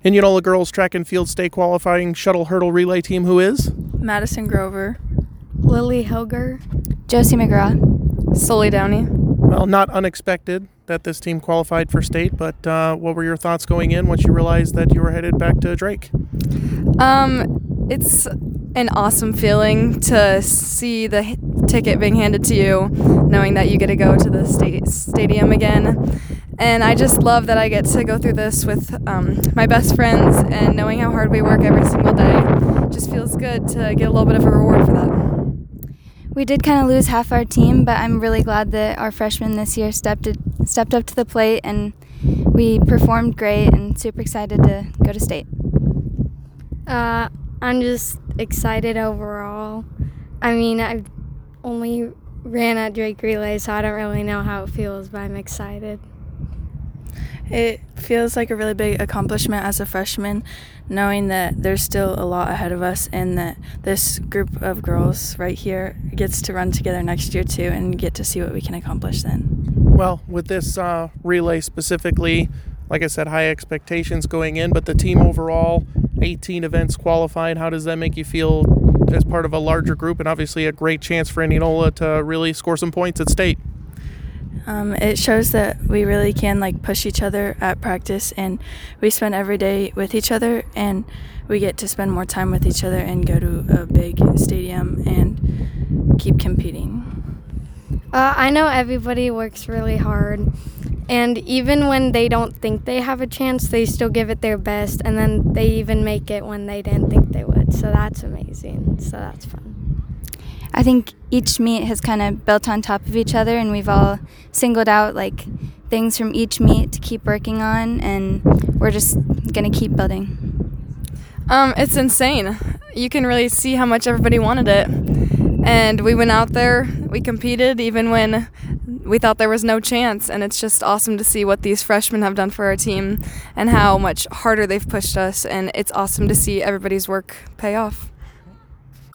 Indianola girls track and field state qualifying shuttle hurdle relay team, who is? Madison Grover. Lily Hilger. Josie McGraw. Sully Downey. Well, not unexpected that this team qualified for state, but what were your thoughts going in once you realized that you were headed back to Drake? It's an awesome feeling to see the ticket being handed to you, knowing that you get to go to the stadium again. And I just love that I get to go through this with my best friends, and knowing how hard we work every single day just feels good to get a little bit of a reward for that. We did kind of lose half our team, but I'm really glad that our freshmen this year stepped up to the plate, and we performed great and super excited to go to state. I'm just excited overall. I mean, I've only ran at Drake Relay, so I don't really know how it feels, but I'm excited. It feels like a really big accomplishment as a freshman, knowing that there's still a lot ahead of us and that this group of girls right here gets to run together next year too and get to see what we can accomplish then. Well, with this relay specifically, like I said, high expectations going in, but the team overall, 18 events qualified. How does that make you feel as part of a larger group, and obviously a great chance for Indianola to really score some points at state? It shows that we really can push each other at practice, and we spend every day with each other, and we get to spend more time with each other and go to a big stadium and keep competing. I know everybody works really hard, and even when they don't think they have a chance, they still give it their best, and then they even make it when they didn't think they would. So that's amazing. So that's fun. I think each meet has kind of built on top of each other, and we've all singled out things from each meet to keep working on, and we're just going to keep building. It's insane. You can really see how much everybody wanted it. And we went out there, we competed even when we thought there was no chance, and it's just awesome to see what these freshmen have done for our team and how much harder they've pushed us, and it's awesome to see everybody's work pay off.